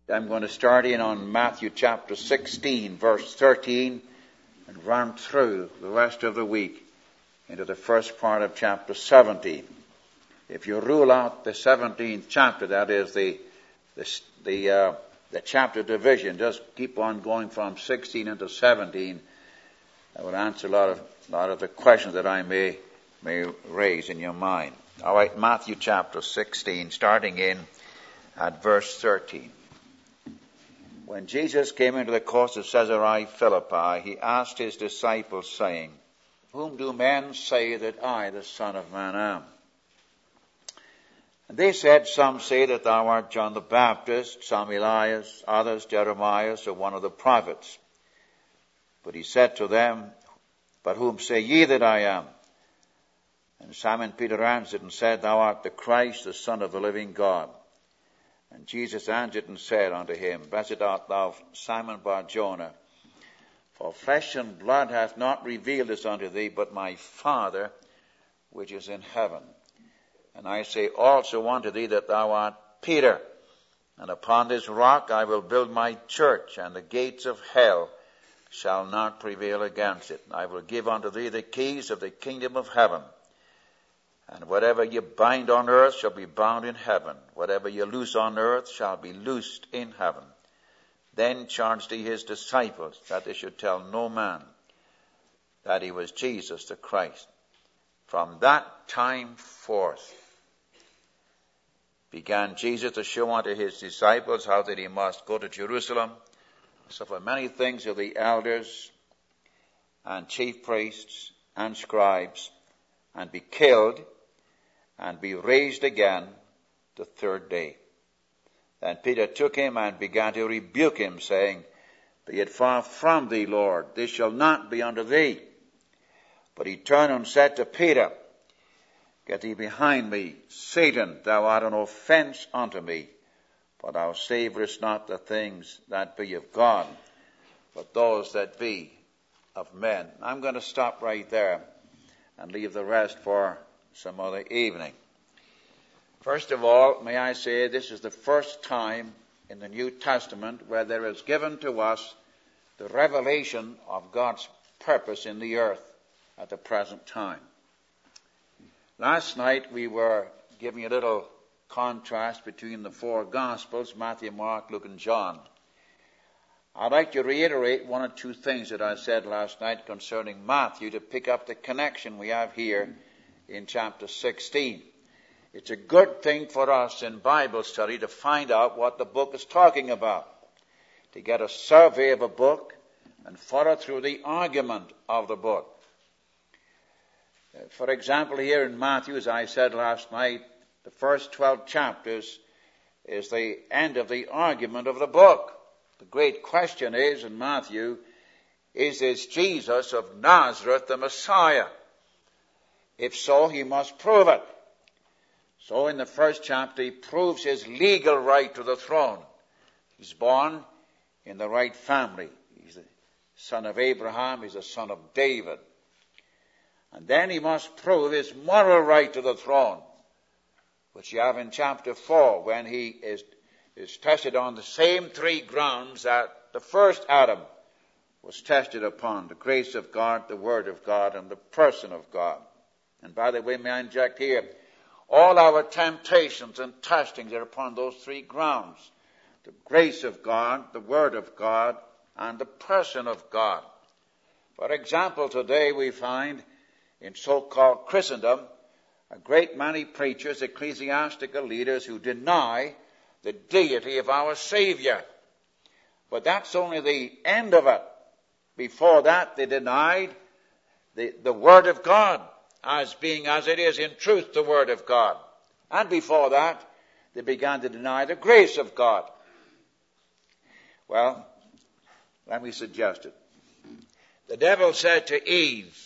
I'm going to start in on Matthew chapter 16, verse 13, and run through the rest of the week into the first part of chapter 17. If you rule out the 17th chapter, that is the chapter division, just keep on going from 16 into 17, that will answer a lot of the questions that I may raise in your mind. All right, Matthew chapter 16, starting in at verse 13. When Jesus came into the coast of Caesarea Philippi, he asked his disciples, saying, "Whom do men say that I, the Son of Man, am?" And they said, "Some say that thou art John the Baptist, some Elias, others Jeremiah, or one of the prophets." But he said to them, "But whom say ye that I am?" And Simon Peter answered and said, "Thou art the Christ, the Son of the living God." And Jesus answered and said unto him, "Blessed art thou, Simon Bar-Jonah, for flesh and blood hath not revealed this unto thee, but my Father which is in heaven. And I say also unto thee that thou art Peter, and upon this rock I will build my church, and the gates of hell shall not prevail against it. I will give unto thee the keys of the kingdom of heaven. And whatever you bind on earth shall be bound in heaven. Whatever you loose on earth shall be loosed in heaven." Then charged he his disciples that they should tell no man that he was Jesus the Christ. From that time forth began Jesus to show unto his disciples how that he must go to Jerusalem, suffer many things of the elders and chief priests and scribes, and be killed, and be raised again the third day. Then Peter took him and began to rebuke him, saying, "Be it far from thee, Lord, this shall not be unto thee." But he turned and said to Peter, "Get thee behind me, Satan, thou art an offense unto me, for thou savorest not the things that be of God, but those that be of men." I'm going to stop right there and leave the rest for some other evening. First of all, may I say this is the first time in the New Testament where there is given to us the revelation of God's purpose in the earth at the present time. Last night we were giving a little contrast between the four Gospels, Matthew, Mark, Luke, and John. I'd like to reiterate one or two things that I said last night concerning Matthew to pick up the connection we have here in chapter 16. It's a good thing for us in Bible study to find out what the book is talking about, to get a survey of a book and follow through the argument of the book. For example, here in Matthew, as I said last night, the first 12 chapters is the end of the argument of the book. The great question is in Matthew, is this Jesus of Nazareth the Messiah? If so, he must prove it. So in the first chapter, he proves his legal right to the throne. He's born in the right family. He's the son of Abraham. He's the son of David. And then he must prove his moral right to the throne, which you have in chapter 4, when he is tested on the same three grounds that the first Adam was tested upon: the grace of God, the word of God, and the person of God. And by the way, may I inject here, all our temptations and testings are upon those three grounds: the grace of God, the word of God, and the person of God. For example, today we find in so-called Christendom a great many preachers, ecclesiastical leaders, who deny the deity of our Savior. But that's only the end of it. Before that, they denied the Word of God as being as it is in truth the Word of God. And before that, they began to deny the grace of God. Well, let me suggest it. The devil said to Eve,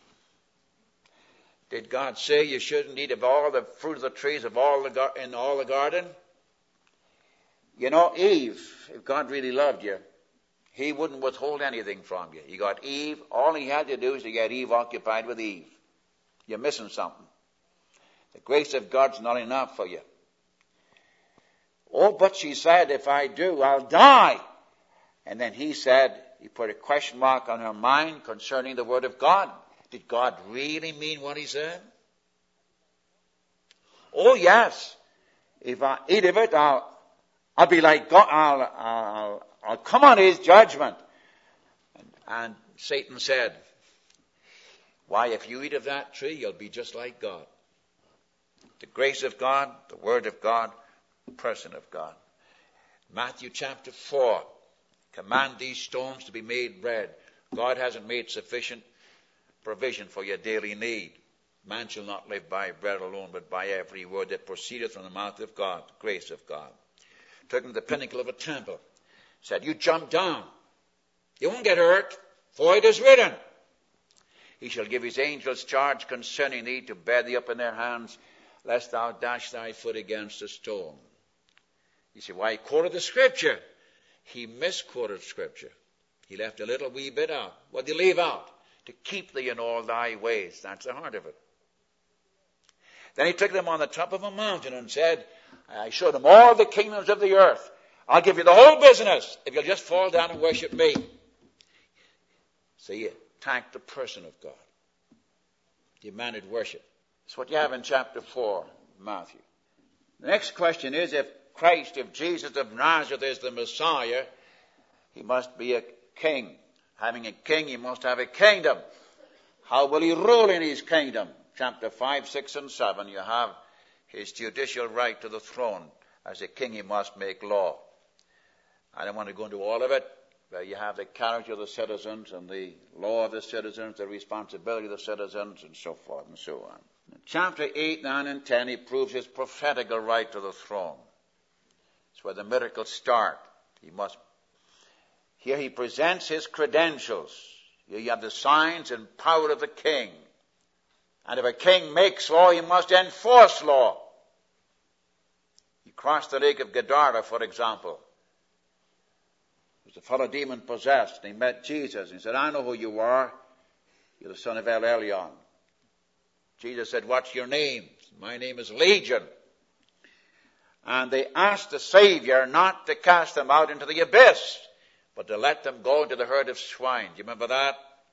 did God say you shouldn't eat of all the fruit of the trees of in all the garden? You know, Eve, if God really loved you, he wouldn't withhold anything from you. You got Eve. All he had to do is to get Eve occupied with Eve. You're missing something. The grace of God's not enough for you. Oh, but she said, if I do, I'll die. And then he said, he put a question mark on her mind concerning the word of God. Did God really mean what he said? Oh, yes. If I eat of it, I'll be like God. I'll come on his judgment. And Satan said, why, if you eat of that tree, you'll be just like God. The grace of God, the word of God, the person of God. Matthew chapter 4. Command these stones to be made bread. God hasn't made sufficient provision for your daily need. Man shall not live by bread alone, but by every word that proceedeth from the mouth of God, the grace of God. Took him to the pinnacle of a temple. Said, you jump down. You won't get hurt, for it is written. He shall give his angels charge concerning thee to bear thee up in their hands, lest thou dash thy foot against a stone. You say, why, he quoted the scripture. He misquoted scripture. He left a little wee bit out. What did he leave out? To keep thee in all thy ways. That's the heart of it. Then he took them on the top of a mountain and said, I showed them all the kingdoms of the earth. I'll give you the whole business if you'll just fall down and worship me. So he attacked the person of God. Demanded worship. That's what you have in chapter 4, Matthew. The next question is, if Jesus of Nazareth is the Messiah, he must be a king. Having a king, he must have a kingdom. How will he rule in his kingdom? Chapter 5, 6, and 7, you have his judicial right to the throne. As a king, he must make law. I don't want to go into all of it, where you have the character of the citizens and the law of the citizens, the responsibility of the citizens, and so forth and so on. In chapter 8, 9, and 10, he proves his prophetical right to the throne. It's where the miracles start. Here he presents his credentials. Here you have the signs and power of the king. And if a king makes law, he must enforce law. He crossed the lake of Gadara, for example. There was a fellow demon-possessed, and he met Jesus. And he said, I know who you are. You're the son of El Elyon. Jesus said, what's your name? My name is Legion. And they asked the Savior not to cast them out into the abyss, but to let them go into the herd of swine. Do you remember that?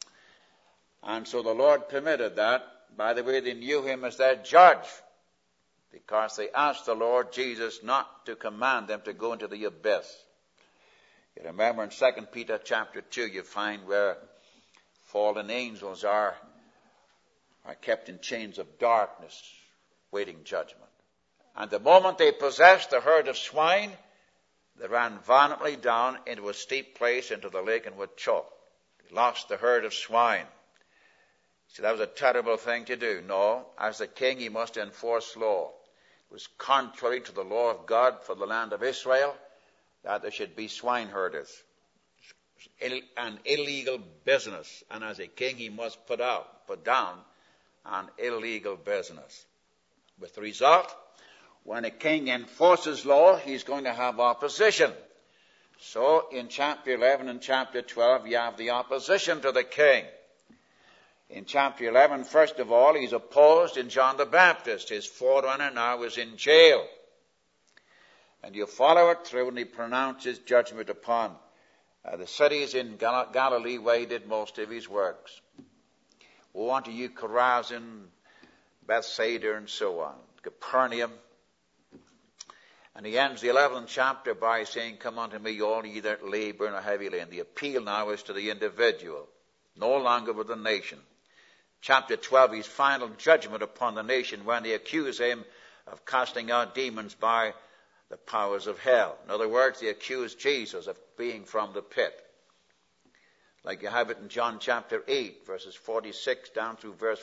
And so the Lord permitted that. By the way, they knew him as their judge, because they asked the Lord Jesus not to command them to go into the abyss. You remember in 2 Peter chapter 2, you find where fallen angels are kept in chains of darkness, waiting judgment. And the moment they possessed the herd of swine, they ran violently down into a steep place into the lake and were choked. They lost the herd of swine. See, that was a terrible thing to do. No, as the king, he must enforce law. It was contrary to the law of God for the land of Israel that there should be swine herders. An illegal business. And as a king, he must put down an illegal business. With the result, when a king enforces law, he's going to have opposition. So in chapter 11 and chapter 12, you have the opposition to the king. In chapter 11, first of all, he's opposed in John the Baptist. His forerunner now is in jail. And you follow it through, and he pronounces judgment upon the cities in Galilee where he did most of his works. Woe unto you, Chorazin, Bethsaida, and so on, Capernaum. And he ends the 11th chapter by saying, come unto me, all ye that labor and are heavy laden. The appeal now is to the individual, no longer with the nation. Chapter 12, his final judgment upon the nation when they accuse him of casting out demons by the powers of hell. In other words, they accuse Jesus of being from the pit. Like you have it in John chapter 8, verses 46 down through verse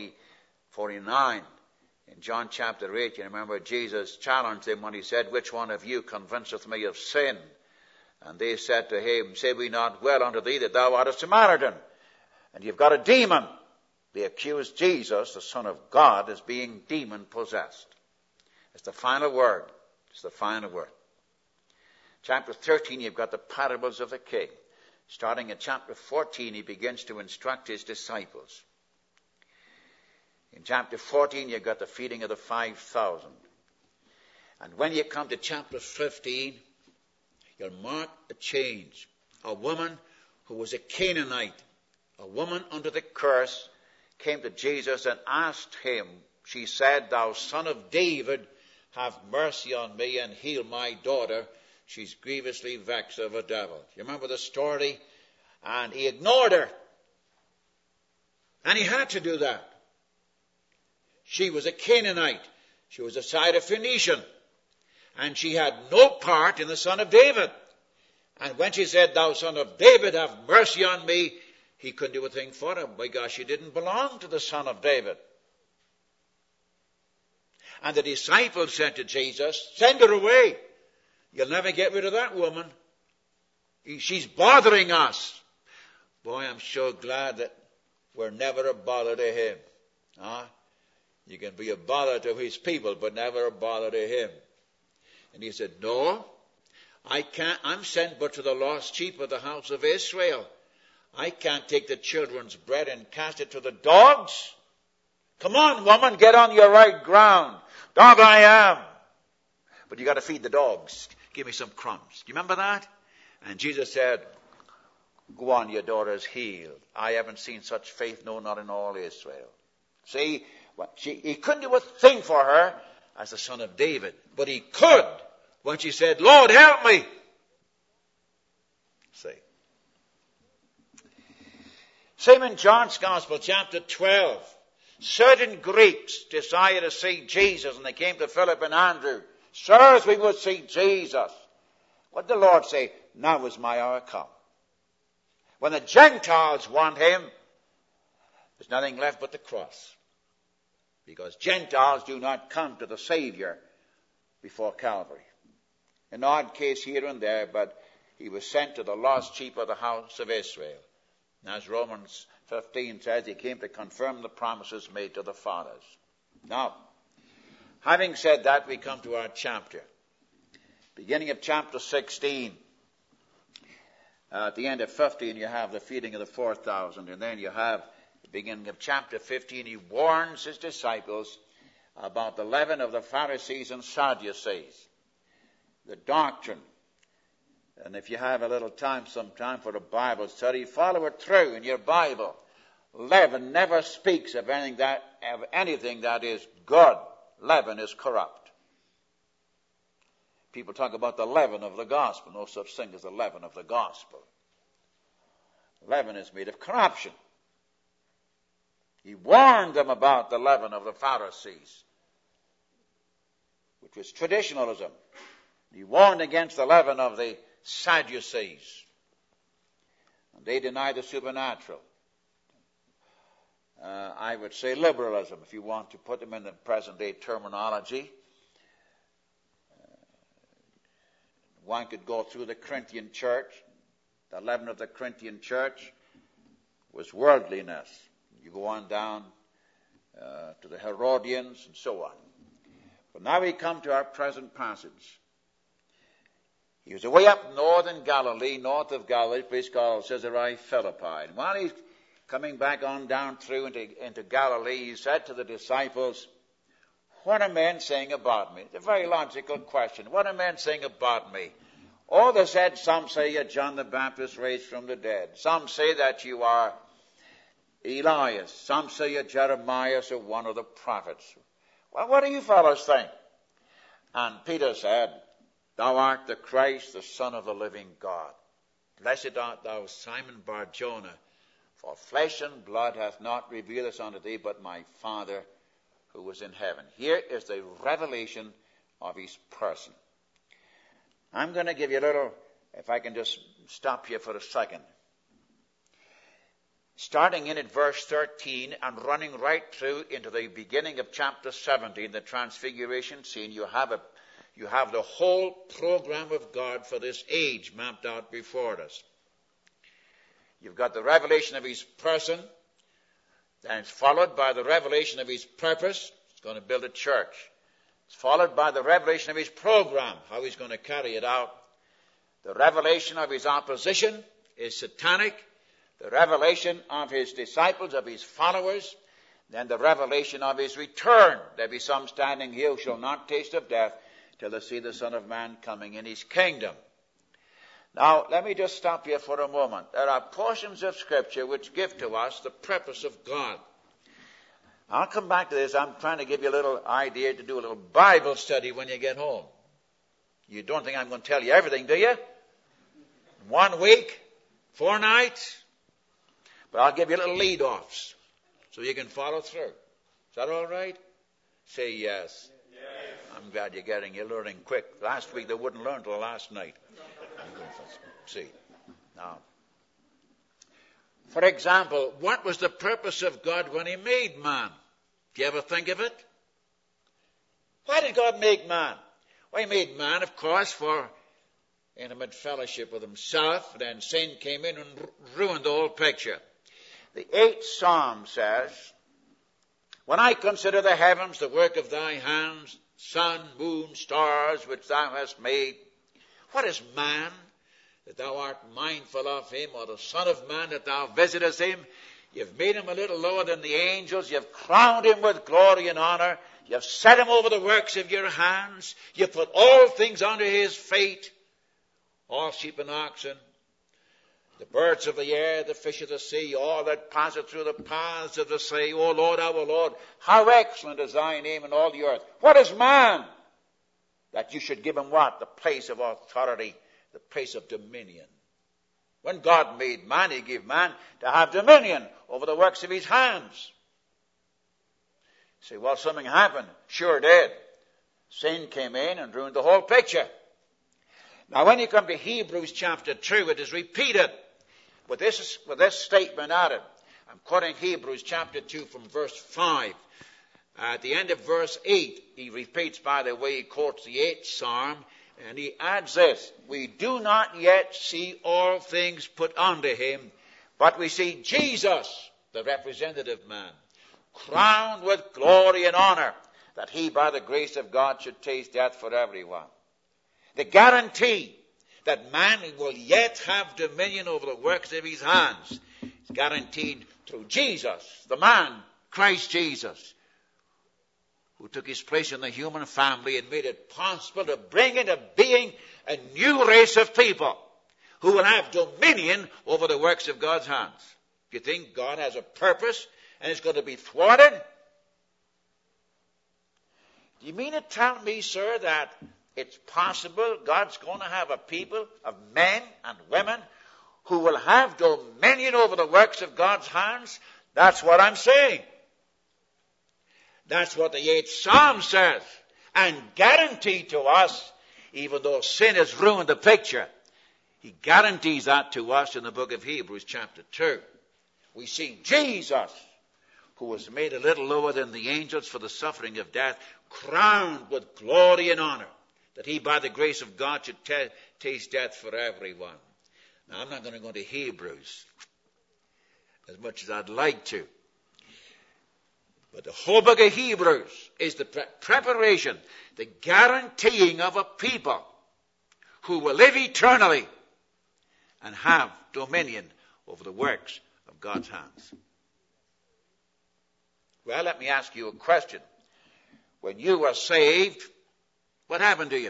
49. In John chapter 8, you remember Jesus challenged them when he said, which one of you convinceth me of sin? And they said to him, say we not well unto thee that thou art a Samaritan, and you've got a demon. They accused Jesus, the Son of God, as being demon-possessed. It's the final word. It's the final word. Chapter 13, you've got the parables of the king. Starting at chapter 14, he begins to instruct his disciples. In chapter 14, you've got the feeding of the 5,000. And when you come to chapter 15, you'll mark a change. A woman who was a Canaanite, a woman under the curse, came to Jesus and asked him, she said, "Thou son of David, have mercy on me and heal my daughter. She's grievously vexed of a devil." You remember the story? And he ignored her. And he had to do that. She was a Canaanite. She was a Syrophoenician. And she had no part in the Son of David. And when she said, "Thou son of David, have mercy on me," he couldn't do a thing for her because she didn't belong to the Son of David. And the disciples said to Jesus, "Send her away. You'll never get rid of that woman. She's bothering us." Boy, I'm so glad that we're never a bother to him. You can be a bother to his people, but never a bother to him. And he said, "No, I can't. I'm sent but to the lost sheep of the house of Israel. I can't take the children's bread and cast it to the dogs. Come on, woman, get on your right ground. Dog I am. But you got to feed the dogs. Give me some crumbs." Do you remember that? And Jesus said, "Go on, your daughter's healed. I haven't seen such faith, no, not in all Israel." See, he couldn't do a thing for her as the Son of David, but he could when she said, "Lord, help me." See. Same in John's Gospel, chapter 12. Certain Greeks desired to see Jesus, and they came to Philip and Andrew. "Sirs, we would see Jesus." What did the Lord say? "Now is my hour come." When the Gentiles want him, there's nothing left but the cross. Because Gentiles do not come to the Savior before Calvary. An odd case here and there, but he was sent to the lost sheep of the house of Israel. And as Romans 15 says, he came to confirm the promises made to the fathers. Now, having said that, we come to our chapter. Beginning of chapter 16. At the end of 15, you have the feeding of the 4,000. And then you have the beginning of chapter 15. He warns his disciples about the leaven of the Pharisees and Sadducees. The doctrine. And if you have a little time sometime for a Bible study, follow it through in your Bible. Leaven never speaks of anything that is good. Leaven is corrupt. People talk about the leaven of the gospel. No such thing as the leaven of the gospel. Leaven is made of corruption. He warned them about the leaven of the Pharisees, which was traditionalism. He warned against the leaven of the Sadducees. And they deny the supernatural. I would say liberalism, if you want to put them in the present day terminology. One could go through the Corinthian church. The leaven of the Corinthian church was worldliness. You go on down to the Herodians and so on. But now we come to our present passage. He was away up northern Galilee, north of Galilee, a place called Caesarea Philippi. And while he's coming back on down through into Galilee, he said to the disciples, "What are men saying about me?" It's a very logical question. What are men saying about me? Oh, they said, some say you're John the Baptist raised from the dead. Some say that you are Elias. Some say you're Jeremiah or one of the prophets. Well, what do you fellows think? And Peter said, "Thou art the Christ, the Son of the living God. Blessed art thou, Simon Bar-Jonah, for flesh and blood hath not revealed this unto thee, but my Father who was in heaven." Here is the revelation of his person. I'm going to give you a little, if I can just stop here for a second. Starting in at verse 13 and running right through into the beginning of chapter 17, the transfiguration scene, you have the whole program of God for this age mapped out before us. You've got the revelation of his person, then it's followed by the revelation of his purpose. He's going to build a church. It's followed by the revelation of his program, how he's going to carry it out. The revelation of his opposition is satanic. The revelation of his disciples, of his followers. Then the revelation of his return. There be some standing here who shall not taste of death till they see the Son of Man coming in his kingdom. Now, let me just stop here for a moment. There are portions of Scripture which give to us the purpose of God. I'll come back to this. I'm trying to give you a little idea to do a little Bible study when you get home. You don't think I'm going to tell you everything, do you? 1 week, 4 nights. But I'll give you little lead-offs so you can follow through. Is that all right? Say yes. Yes. I'm glad you're learning quick. Last week they wouldn't learn till last night. See. Now, for example, what was the purpose of God when he made man? Do you ever think of it? Why did God make man? Well, he made man, of course, for intimate fellowship with himself. Then sin came in and ruined the whole picture. The 8th Psalm says, when I consider the heavens, the work of thy hands, sun, moon, stars, which thou hast made, what is man, that thou art mindful of him, or the Son of Man, that thou visitest him? You've made him a little lower than the angels. You've crowned him with glory and honor. You've set him over the works of your hands. You've put all things under his feet, all sheep and oxen, the birds of the air, the fish of the sea, all that passeth through the paths of the sea. O Lord, our Lord, how excellent is thy name in all the earth. What is man, that you should give him what? The place of authority, the place of dominion. When God made man, he gave man to have dominion over the works of his hands. You say, well, something happened. Sure did. Sin came in and ruined the whole picture. Now, when you come to Hebrews chapter 2, it is repeated with this statement added. I'm quoting Hebrews chapter 2 from verse 5. At the end of verse 8, he repeats, by the way, he quotes the 8th Psalm, and he adds this: we do not yet see all things put unto him, but we see Jesus, the representative man, crowned with glory and honor, that he, by the grace of God, should taste death for everyone. The guarantee that man will yet have dominion over the works of his hands is guaranteed through Jesus, the man, Christ Jesus, who took his place in the human family and made it possible to bring into being a new race of people who will have dominion over the works of God's hands. If you think God has a purpose and it's going to be thwarted, do you mean to tell me, sir, that it's possible God's going to have a people of men and women who will have dominion over the works of God's hands? That's what I'm saying. That's what the 8th Psalm says, and guaranteed to us, even though sin has ruined the picture. He guarantees that to us in the book of Hebrews chapter 2. We see Jesus, who was made a little lower than the angels for the suffering of death, crowned with glory and honor, that he, by the grace of God, should taste death for everyone. Now, I'm not going to go to Hebrews as much as I'd like to. But the whole book of Hebrews is the preparation, the guaranteeing of a people who will live eternally and have dominion over the works of God's hands. Well, let me ask you a question. When you were saved, what happened to you?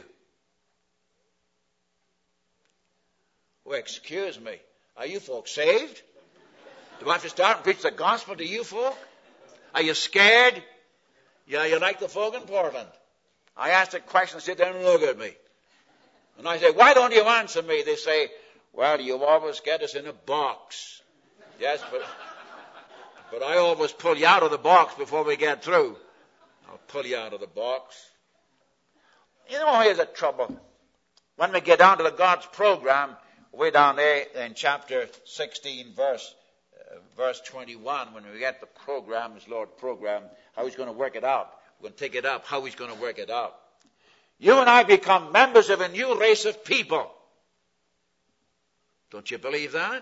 Oh, excuse me. Are you folks saved? Do I have to start and preach the gospel to you folk? Are you scared? Yeah, you're like the folk in Portland. I asked a question, sit down and look at me. And I say, why don't you answer me? They say, well, you always get us in a box. Yes, but I always pull you out of the box before we get through. I'll pull you out of the box. You know, here's the trouble. When we get down to the God's program, way down there in chapter 16, verse 21, when we get the program, his Lord's program, how he's going to work it out. We're going to take it up, how he's going to work it out. You and I become members of a new race of people. Don't you believe that?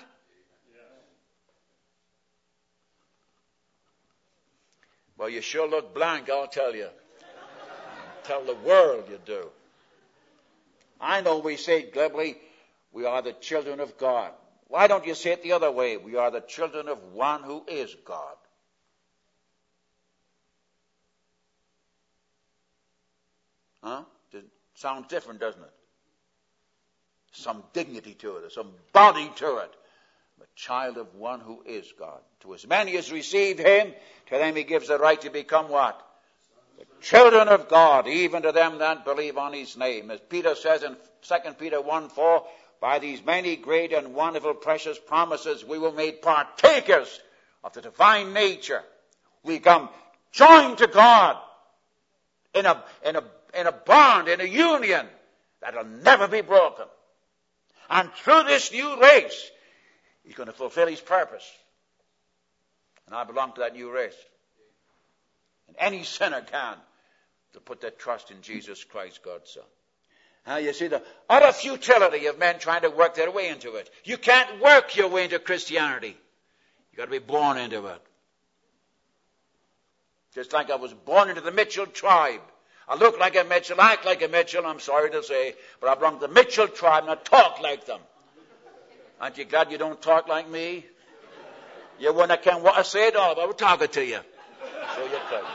Well, you sure look blank, I'll tell you. Tell the world you do. I know we say glibly, we are the children of God. Why don't you say it the other way? We are the children of one who is God. Huh? Sounds different, doesn't it? Some dignity to it, some body to it. A child of one who is God. To as many as receive him, to them he gives the right to become what? The children of God, even to them that believe on his name. As Peter says in 2 Peter 1:4, by these many great and wonderful precious promises we were made partakers of the divine nature. We come joined to God in a bond, in a union that will never be broken. And through this new race, he's going to fulfill his purpose. And I belong to that new race. And any sinner can to put their trust in Jesus Christ, God's Son. Now you see the utter futility of men trying to work their way into it. You can't work your way into Christianity. You've got to be born into it. Just like I was born into the Mitchell tribe. I look like a Mitchell, act like a Mitchell, I'm sorry to say, but I belong to the Mitchell tribe and I talk like them. Aren't you glad you don't talk like me? You wouldn't have what I say at all, but I was talking to you. So you could.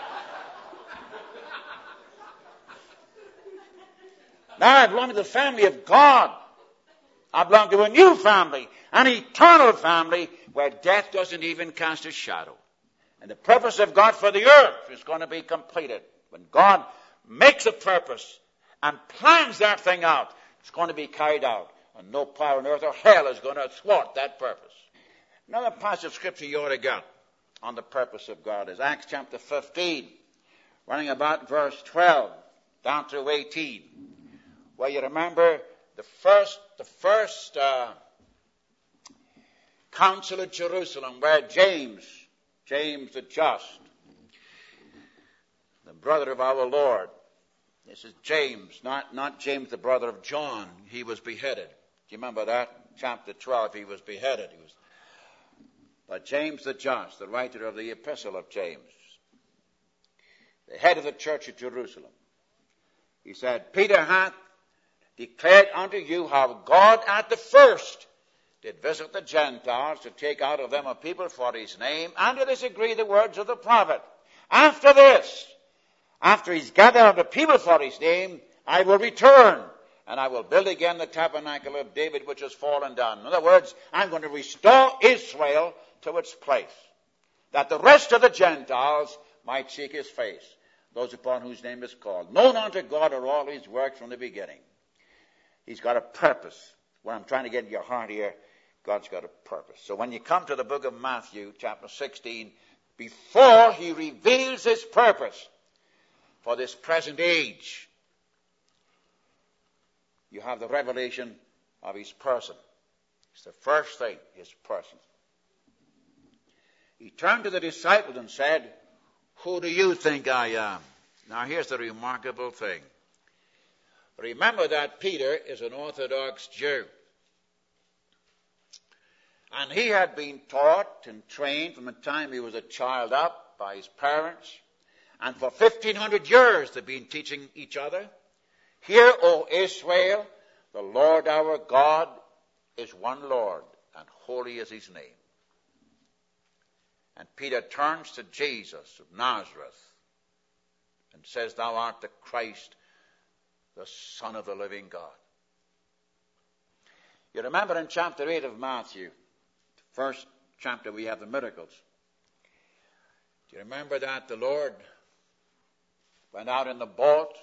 Now I belong to the family of God. I belong to a new family, an eternal family where death doesn't even cast a shadow. And the purpose of God for the earth is going to be completed. When God makes a purpose and plans that thing out, it's going to be carried out. And no power on earth or hell is going to thwart that purpose. Another passage of scripture you ought to get on the purpose of God is Acts chapter 15, running about verse 12 down through 18, where you remember the first council at Jerusalem, where James the just, the brother of our Lord, this is James, not James the brother of John, he was beheaded. Do you remember that? Chapter 12, he was beheaded. But James the just, the writer of the epistle of James, the head of the church at Jerusalem, he said, Peter hath declared unto you how God at the first did visit the Gentiles to take out of them a people for his name, and to this agree the words of the prophet. After this, after he's gathered out a people for his name, I will return, and I will build again the tabernacle of David which has fallen down. In other words, I'm going to restore Israel to its place, that the rest of the Gentiles might seek his face, those upon whose name is called. Known unto God are all his works from the beginning. He's got a purpose. What I'm trying to get in your heart here, God's got a purpose. So when you come to the book of Matthew, chapter 16, before he reveals his purpose for this present age, you have the revelation of his person. It's the first thing, his person. He turned to the disciples and said, who do you think I am? Now here's the remarkable thing. Remember that Peter is an Orthodox Jew. And he had been taught and trained from the time he was a child up by his parents. And for 1,500 years they've been teaching each other. Hear, O Israel, the Lord our God is one Lord, and holy is his name. And Peter turns to Jesus of Nazareth and says, thou art the Christ, the Son of the living God. You remember in chapter 8 of Matthew, the first chapter, we have the miracles. Do you remember that the Lord went out in the boat?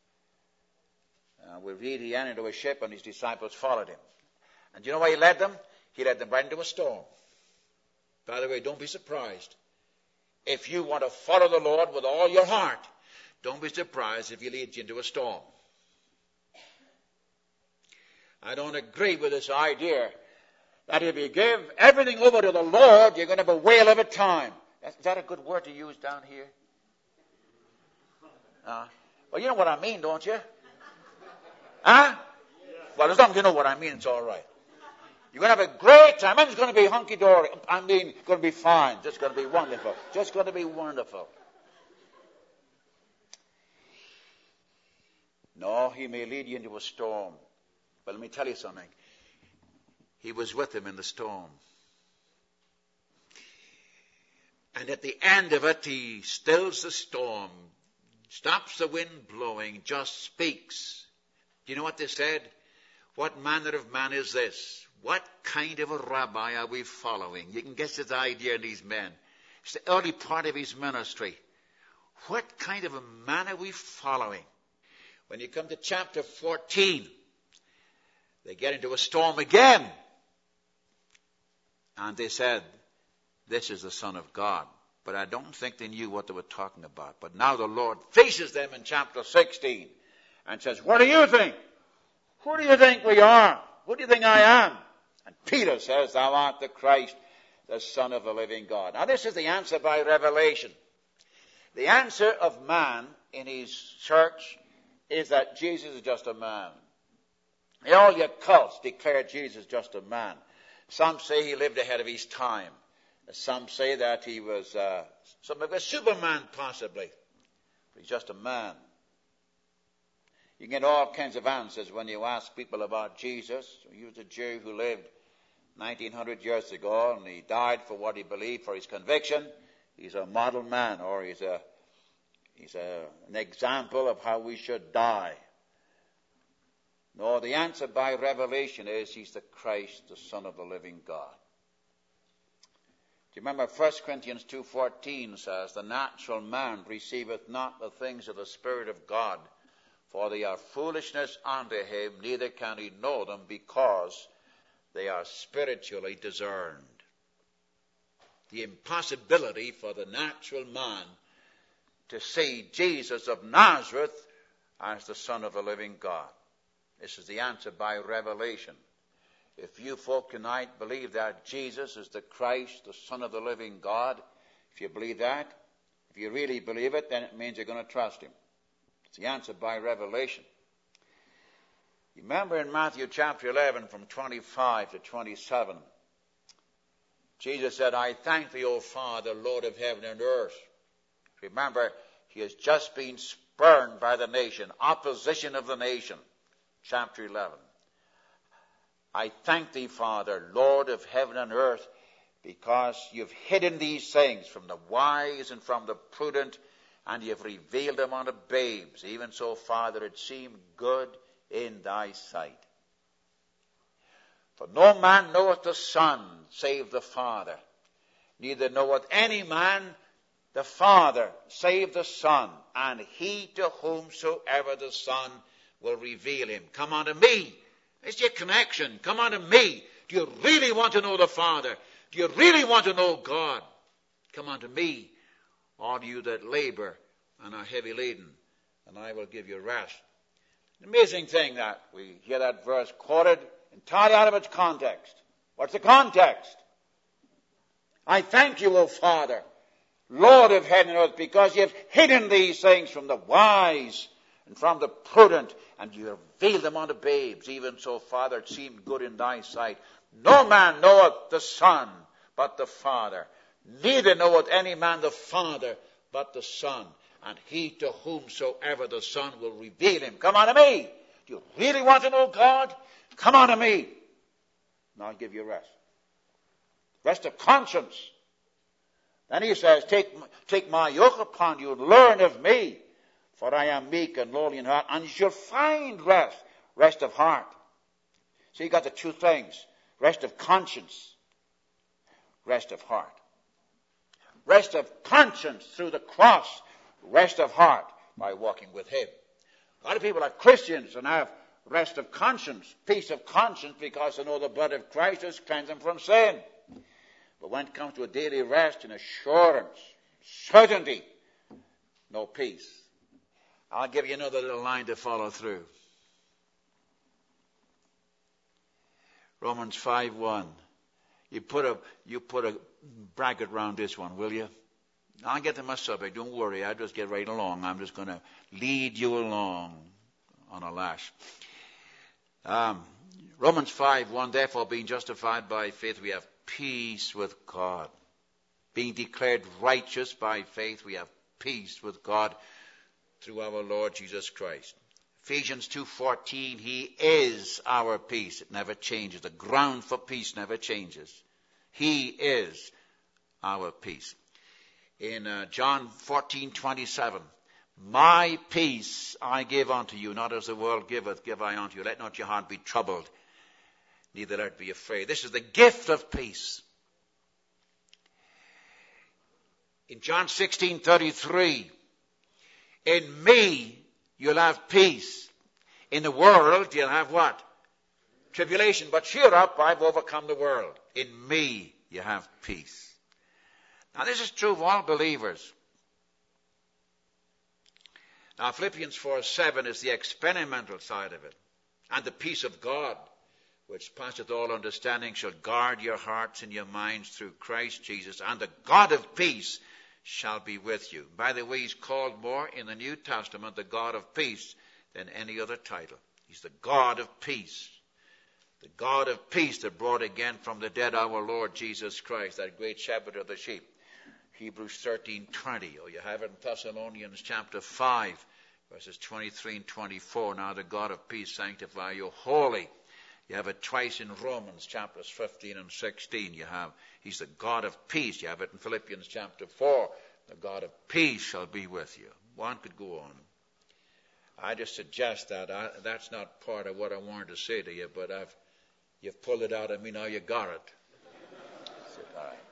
We read he entered into a ship and his disciples followed him. And do you know where he led them? He led them right into a storm. By the way, don't be surprised. If you want to follow the Lord with all your heart, don't be surprised if he leads you into a storm. I don't agree with this idea that if you give everything over to the Lord, you're going to have a whale of a time. Is that a good word to use down here? Well, you know what I mean, don't you? Huh? Well, as long as you know what I mean, it's all right. You're going to have a great time. It's going to be hunky-dory. I mean, it's going to be fine. It's going to be wonderful. Just going to be wonderful. No, he may lead you into a storm. But let me tell you something. He was with him in the storm. And at the end of it, he stills the storm stops the wind blowing, just speaks. Do you know what they said? What manner of man is this? What kind of a rabbi are we following? You can guess his idea in these men. It's the early part of his ministry. What kind of a man are we following? When you come to chapter 14, they get into a storm again. And they said, this is the Son of God. But I don't think they knew what they were talking about. But now the Lord faces them in chapter 16 and says, what do you think? Who do you think we are? Who do you think I am? And Peter says, thou art the Christ, the Son of the living God. Now this is the answer by revelation. The answer of man in his church is that Jesus is just a man. All your cults declare Jesus just a man. Some say he lived ahead of his time. Some say that he was some of a Superman possibly. But he's just a man. You get all kinds of answers when you ask people about Jesus. He was a Jew who lived 1900 years ago, and he died for what he believed, for his conviction. He's a model man, or he's an example of how we should die. No, the answer by revelation is he's the Christ, the Son of the living God. Do you remember 1 Corinthians 2:14 says, the natural man receiveth not the things of the Spirit of God, for they are foolishness unto him, neither can he know them, because they are spiritually discerned. The impossibility for the natural man to see Jesus of Nazareth as the Son of the living God. This is the answer by revelation. If you folk tonight believe that Jesus is the Christ, the Son of the living God, if you believe that, if you really believe it, then it means you're going to trust him. It's the answer by revelation. You remember in Matthew chapter 11 from 25 to 27, Jesus said, I thank thee, O Father, Lord of heaven and earth. Remember, he has just been spurned by the nation, opposition of the nation. Chapter 11. I thank thee, Father, Lord of heaven and earth, because you've hidden these things from the wise and from the prudent, and you've revealed them unto babes. Even so, Father, it seemed good in thy sight. For no man knoweth the Son, save the Father. Neither knoweth any man the Father, save the Son, and he to whomsoever the Son will reveal him. Come unto me. It's your connection. Come unto me. Do you really want to know the Father? Do you really want to know God? Come unto me, all you that labor and are heavy laden, and I will give you rest. An amazing thing that we hear that verse quoted entirely out of its context. What's the context? I thank you, O Father, Lord of heaven and earth, because you have hidden these things from the wise and from the prudent, and you revealed them unto babes. Even so, Father, it seemed good in thy sight. No man knoweth the Son but the Father. Neither knoweth any man the Father but the Son, and he to whomsoever the Son will reveal him. Come unto me. Do you really want to know God? Come unto me, and I'll give you rest. Rest of conscience. Then he says, take my yoke upon you and learn of me, for I am meek and lowly in heart, and you shall find rest, rest of heart. So you got the two things, rest of conscience, rest of heart. Rest of conscience through the cross, rest of heart by walking with him. A lot of people are Christians and have rest of conscience, peace of conscience, because they know the blood of Christ has cleansed them from sin. But when it comes to a daily rest and assurance, certainty, no peace. I'll give you another little line to follow through. Romans 5:1. You put a bracket around this one, will you? I'll get to my subject. Don't worry. I'll just get right along. I'm just going to lead you along on a lash. Romans 5:1. Therefore, being justified by faith, we have peace with God. Being declared righteous by faith, we have peace with God through our Lord Jesus Christ. Ephesians 2:14, he is our peace. It never changes. The ground for peace never changes. He is our peace. In John 14:27, My peace I give unto you, not as the world giveth, give I unto you. Let not your heart be troubled, neither let it be afraid. This is the gift of peace. In John 16:33, in me you'll have peace. In the world you'll have what? Tribulation. But cheer up, I've overcome the world. In me you have peace. Now this is true of all believers. Now Philippians 4:7 is the experimental side of it. And the peace of God, which passeth all understanding, shall guard your hearts and your minds through Christ Jesus. And the God of peace shall be with you. By the way, he's called more in the New Testament the God of peace than any other title. He's the God of peace. The God of peace that brought again from the dead our Lord Jesus Christ, that great shepherd of the sheep. Hebrews 13:20, or you have it in Thessalonians chapter 5, verses 23 and 24. Now the God of peace sanctify you wholly. You have it twice in Romans chapters 15 and 16. He's the God of peace. You have it in Philippians chapter 4. The God of peace shall be with you. One could go on. I just suggest that. That's not part of what I wanted to say to you, but you've pulled it out of me, now you got it. All right.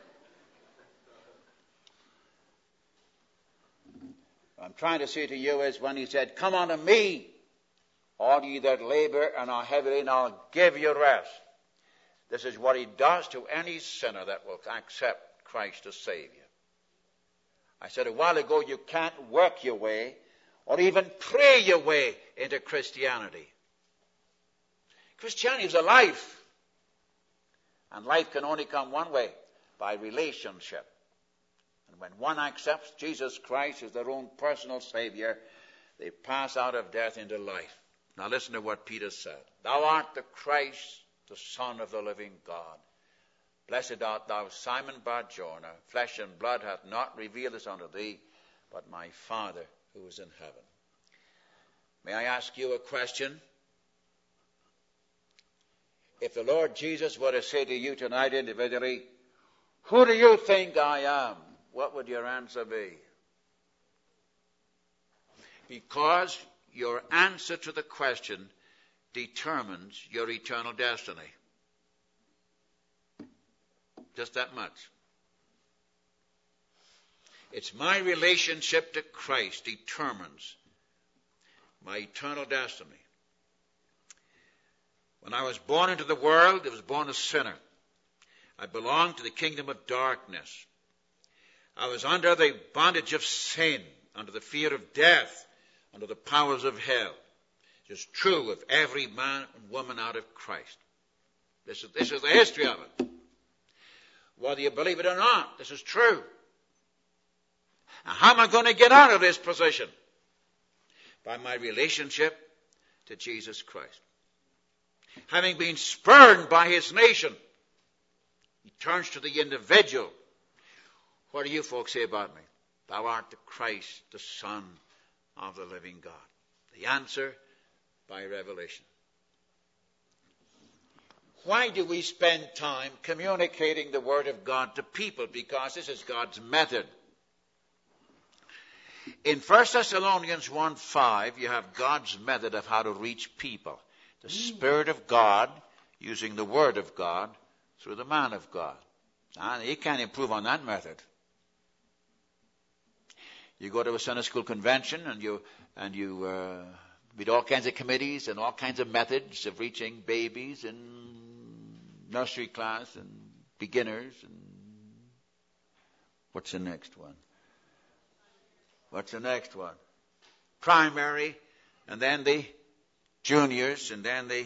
I'm trying to say to you is when he said, come unto me, all ye that labor and are heavy laden, I'll give you rest. This is what he does to any sinner that will accept Christ as Savior. I said a while ago, you can't work your way or even pray your way into Christianity. Christianity is a life. And life can only come one way, by relationship. And when one accepts Jesus Christ as their own personal Savior, they pass out of death into life. Now listen to what Peter said. Thou art the Christ, the Son of the living God. Blessed art thou, Simon Bar-Jonah. Flesh and blood hath not revealed this unto thee, but my Father who is in heaven. May I ask you a question? If the Lord Jesus were to say to you tonight individually, who do you think I am? What would your answer be? Because your answer to the question determines your eternal destiny. Just that much. It's my relationship to Christ determines my eternal destiny. When I was born into the world, I was born a sinner. I belonged to the kingdom of darkness. I was under the bondage of sin, under the fear of death, under the powers of hell. It is true of every man and woman out of Christ. This is the history of it. Whether you believe it or not, this is true. Now, how am I going to get out of this position? By my relationship to Jesus Christ. Having been spurned by his nation, he turns to the individual. What do you folks say about me? Thou art the Christ, the Son of the living God. The answer, by revelation. Why do we spend time communicating the Word of God to people? Because this is God's method. In 1 Thessalonians 1:5, you have God's method of how to reach people. The Spirit of God using the Word of God through the man of God. And you can't improve on that method. You go to a Sunday school convention and you meet all kinds of committees and all kinds of methods of reaching babies and nursery class and beginners. And what's the next one? Primary, and then the juniors, and then the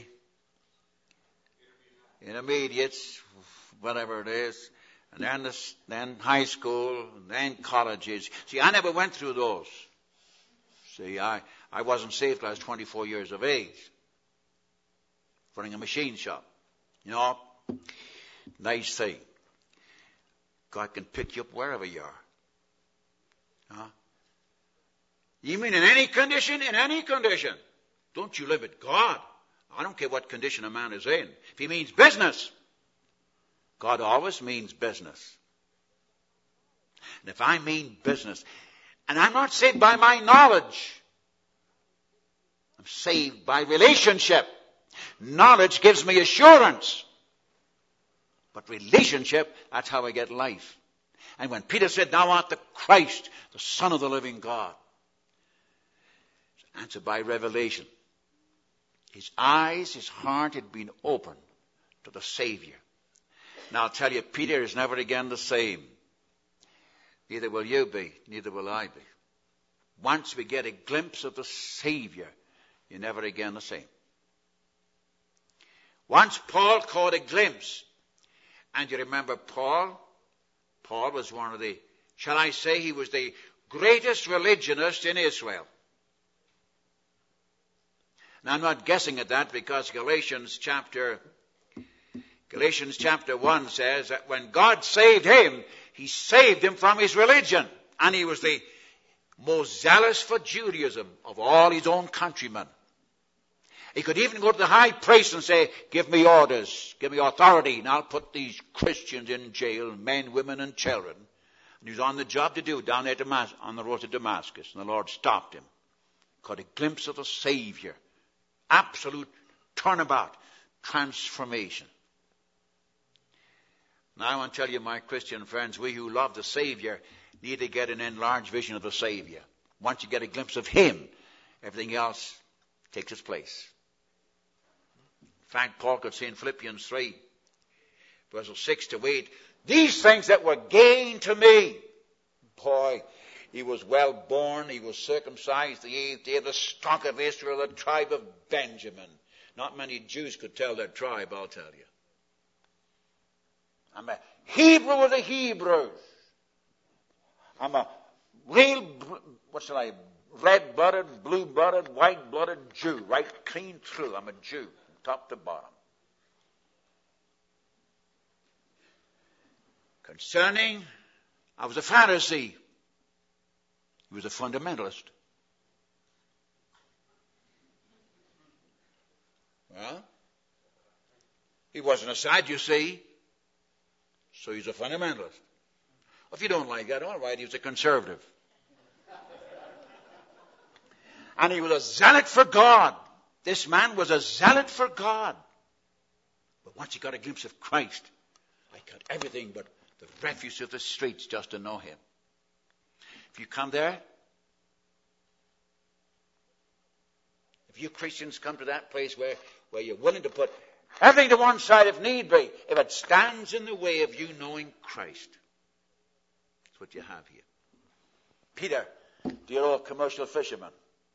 intermediates, whatever it is, and then high school, and then colleges. See, I never went through those. See, I wasn't saved till I was 24 years of age, running a machine shop. You know, nice thing. God can pick you up wherever you are. Huh? You mean in any condition? In any condition. Don't you limit God. I don't care what condition a man is in. If he means business, God always means business. And if I mean business, And I'm not saved by my knowledge. I'm saved by relationship. Knowledge gives me assurance. But relationship, that's how I get life. And when Peter said, "Thou art the Christ, the Son of the living God," it's answered by revelation. His eyes, his heart had been opened to the Savior. Now I'll tell you, Peter is never again the same. Neither will you be, neither will I be. Once we get a glimpse of the Savior, you're never again the same. Once Paul caught a glimpse, and you remember Paul was one of the, shall I say, he was the greatest religionist in Israel. Now I'm not guessing at that because Galatians chapter 1 says that when God saved him, he saved him from his religion. And he was the most zealous for Judaism of all his own countrymen. He could even go to the high priest and say, "Give me orders, give me authority, and I'll put these Christians in jail, men, women, and children." And he was on the job to do down there on the road to Damascus. And the Lord stopped him. Caught a glimpse of the Savior. Absolute turnabout, transformation. Now I want to tell you, my Christian friends, we who love the Savior need to get an enlarged vision of the Savior. Once you get a glimpse of him, everything else takes its place. In fact, Paul could say in Philippians 3, verses 6 to 8, "These things that were gain to me." Boy, he was well born, he was circumcised the 8th day of the stock of Israel, the tribe of Benjamin. Not many Jews could tell their tribe, I'll tell you. I'm a Hebrew of the Hebrews. I'm a real, red-blooded, blue-blooded, white-blooded Jew, right clean through. I'm a Jew, top to bottom. Concerning, I was a Pharisee. He was a fundamentalist. Well, he wasn't a Sadducee, so he's a fundamentalist. If you don't like that, all right, he was a conservative. And he was a zealot for God. This man was a zealot for God. But once he got a glimpse of Christ, I got everything but the refuse of the streets just to know him. If you come there, if you Christians come to that place where you're willing to put everything to one side if need be, if it stands in the way of you knowing Christ, that's what you have here. Peter, dear old commercial fisherman.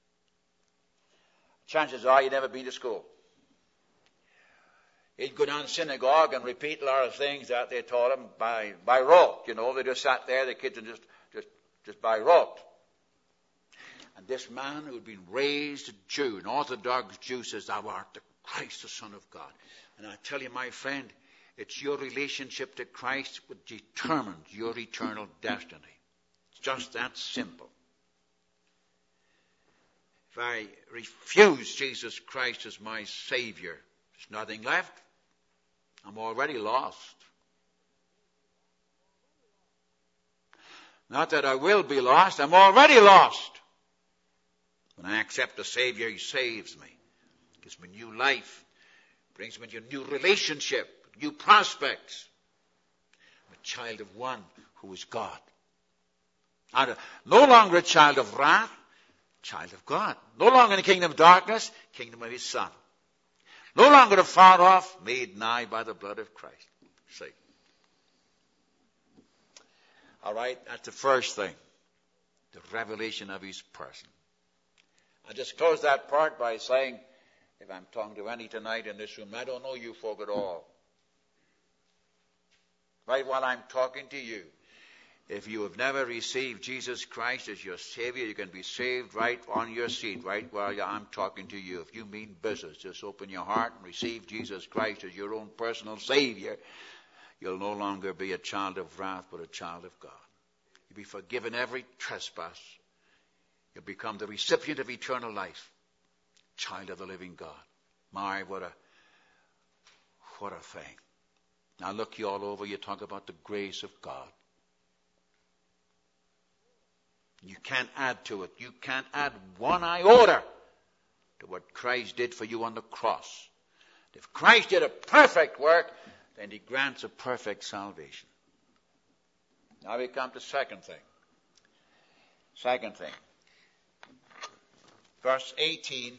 Chances are you've never been to school. He'd go down to synagogue and repeat a lot of things that they taught him by rote. You know, they just sat there, the kids, and just by rote. And this man who had been raised a Jew, an Orthodox Jew, says, "Thou art the Christ, the Son of God." And I tell you, my friend, it's your relationship to Christ that determines your eternal destiny. It's just that simple. If I refuse Jesus Christ as my Savior, there's nothing left. I'm already lost. Not that I will be lost, I'm already lost. When I accept the Savior, he saves me. Gives me new life. Brings me to a new relationship, new prospects. I'm a child of one who is God. I'm no longer a child of wrath, child of God. No longer in the kingdom of darkness, kingdom of his Son. No longer afar off, made nigh by the blood of Christ. See. All right, that's the first thing. The revelation of his person. I'll just close that part by saying, if I'm talking to any tonight in this room, I don't know you folk at all. Right while I'm talking to you, if you have never received Jesus Christ as your Savior, you can be saved right on your seat, right while I'm talking to you. If you mean business, just open your heart and receive Jesus Christ as your own personal Savior. You'll no longer be a child of wrath, but a child of God. You'll be forgiven every trespass. You'll become the recipient of eternal life. Child of the living God. My, what a thing. Now look you all over, you talk about the grace of God. You can't add to it. You can't add one iota to what Christ did for you on the cross. If Christ did a perfect work, then he grants a perfect salvation. Now we come to second thing. Second thing. Verse 18.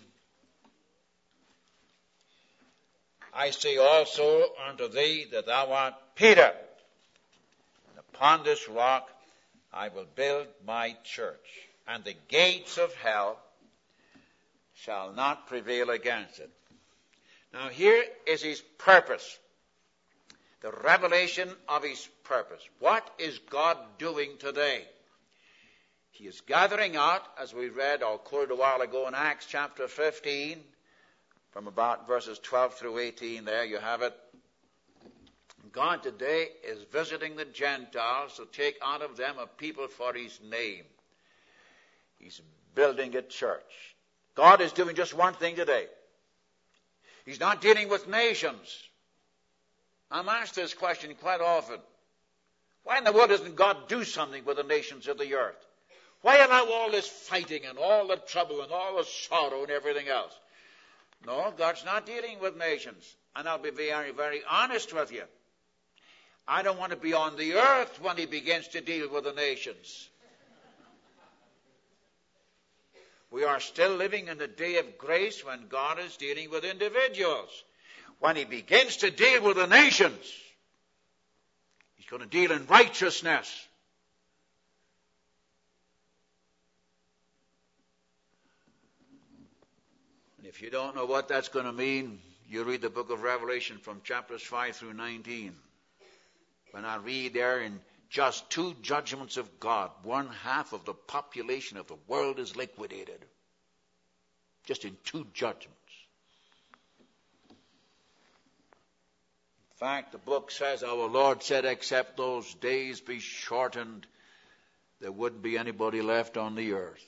I say also unto thee that thou art Peter, and upon this rock I will build my church, and the gates of hell shall not prevail against it. Now here is his purpose, the revelation of his purpose. What is God doing today? He is gathering out, as we read or quoted a while ago in Acts chapter 15, from about verses 12 through 18 there, you have it. God today is visiting the Gentiles to take out of them a people for his name. He's building a church. God is doing just one thing today. He's not dealing with nations. I'm asked this question quite often. Why in the world doesn't God do something with the nations of the earth? Why allow all this fighting and all the trouble and all the sorrow and everything else? No, God's not dealing with nations. And I'll be very, very honest with you. I don't want to be on the earth when he begins to deal with the nations. We are still living in the day of grace when God is dealing with individuals. When he begins to deal with the nations, he's going to deal in righteousness. And if you don't know what that's going to mean, you read the book of Revelation from chapters 5 through 19. When I read there in just 2 judgments of God, 1/2 of the population of the world is liquidated. Just in 2 judgments. In fact, the book says, our Lord said, except those days be shortened, there wouldn't be anybody left on the earth.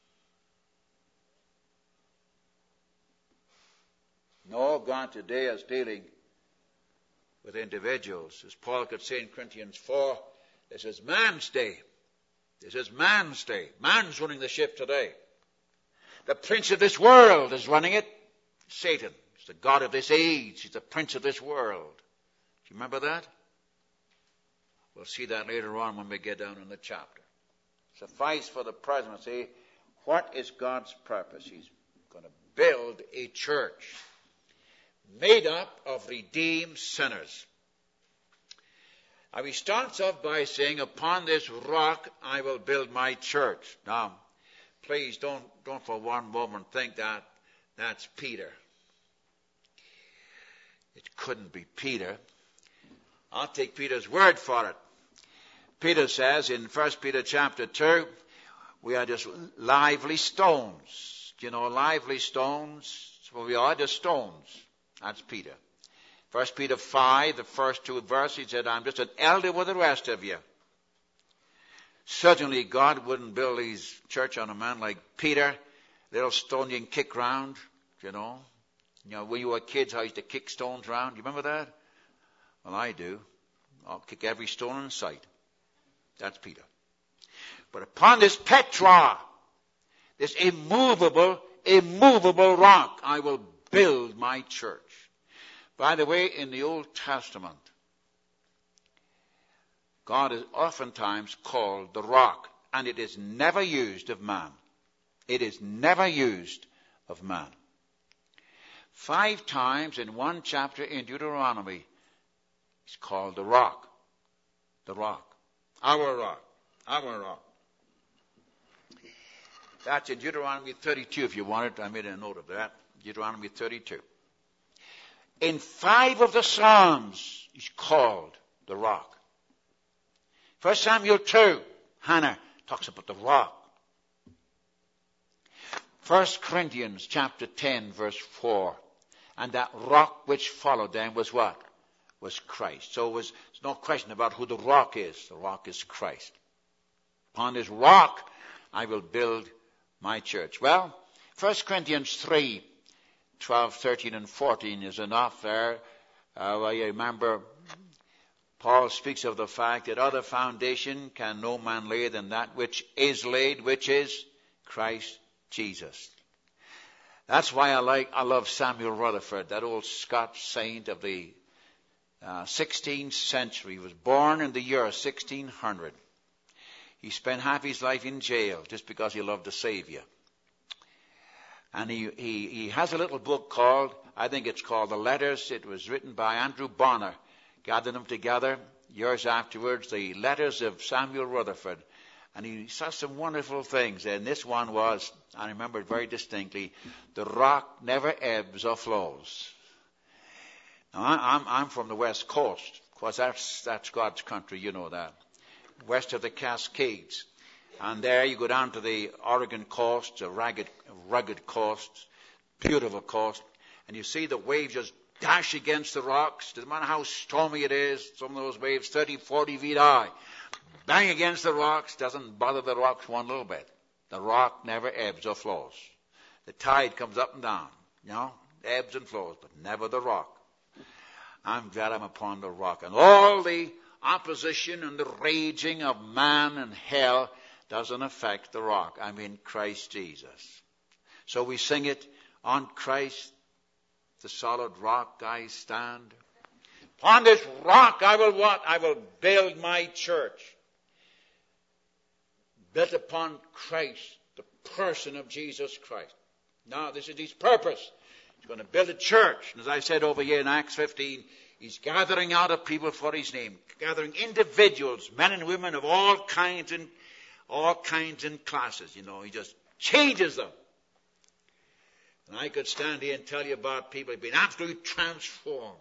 No, God today is dealing with individuals. As Paul could say in Corinthians 4, this is man's day. This is man's day. Man's running the ship today. The prince of this world is running it. Satan. He's the god of this age. He's the prince of this world. Do you remember that? We'll see that later on when we get down in the chapter. Suffice for the present to say, what is God's purpose? He's going to build a church made up of redeemed sinners. Now he starts off by saying, upon this rock I will build my church. Now, please don't for one moment think that that's Peter. It couldn't be Peter. I'll take Peter's word for it. Peter says in 1 Peter chapter 2, we are just lively stones. You know, lively stones, well, we are just stones. That's Peter. 1 Peter 5, the first 2 verses, he said, I'm just an elder with the rest of you. Certainly God wouldn't build his church on a man like Peter, little stone you can kick round, you know. You know, when you were kids, I used to kick stones round. You remember that? Well, I do. I'll kick every stone in sight. That's Peter. But upon this Petra, this immovable rock, I will build my church. By the way, in the Old Testament, God is oftentimes called the rock, and it is never used of man. It is never used of man. 5 times in 1 chapter in Deuteronomy, it's called the rock. The rock. Our rock. Our rock. That's in Deuteronomy 32 if you want it. I made a note of that. Deuteronomy 32. In 5 of the Psalms, he's called the rock. 1 Samuel 2, Hannah talks about the rock. 1 Corinthians chapter 10, verse 4. And that rock which followed them was what? Was Christ. So there's no question about who the rock is. The rock is Christ. Upon this rock I will build my church. Well, 1 Corinthians 3, 12, 13, and 14 is enough there. I remember Paul speaks of the fact that other foundation can no man lay than that which is laid, which is Christ Jesus. That's why I love Samuel Rutherford, that old Scotch saint of the 16th century. He was born in the year 1600. He spent half his life in jail just because he loved the Savior. And he has a little book called, I think it's called The Letters. It was written by Andrew Bonner. Gathered them together years afterwards, the Letters of Samuel Rutherford. And he saw some wonderful things. And this one was, I remember it very distinctly, the rock never ebbs or flows. Now, I'm from the West Coast. Of course, that's God's country, you know that. West of the Cascades. And there you go down to the Oregon coast, a rugged coast, beautiful coast. And you see the waves just dash against the rocks. Doesn't matter how stormy it is, some of those waves 30, 40 feet high. Bang against the rocks, doesn't bother the rocks one little bit. The rock never ebbs or flows. The tide comes up and down, ebbs and flows, but never the rock. I'm glad I'm upon the rock. And all the opposition and the raging of man and hell doesn't affect the rock. I'm in Christ Jesus. So we sing it, on Christ, the solid rock I stand. Upon this rock I will what? I will build my church. Built upon Christ, the person of Jesus Christ. Now, this is his purpose. He's going to build a church. And as I said over here in Acts 15, he's gathering out a people for his name. Gathering individuals, men and women of all kinds and classes. He just changes them. And I could stand here and tell you about people who've been absolutely transformed.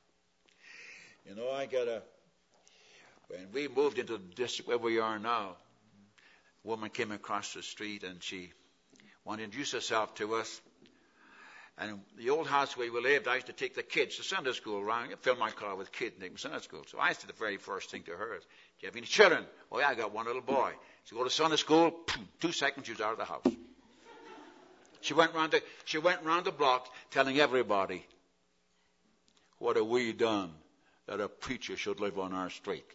When we moved into the district where we are now, a woman came across the street and she wanted to introduce herself to us. And the old house where we lived, I used to take the kids to Sunday school around. I'd fill my car with kids and take them to Sunday school. So I said the very first thing to her, do you have any children? Oh, yeah, I got one little boy. So go to Sunday school, 2 seconds, she was out of the house. She went round the block telling everybody, what have we done that a preacher should live on our street?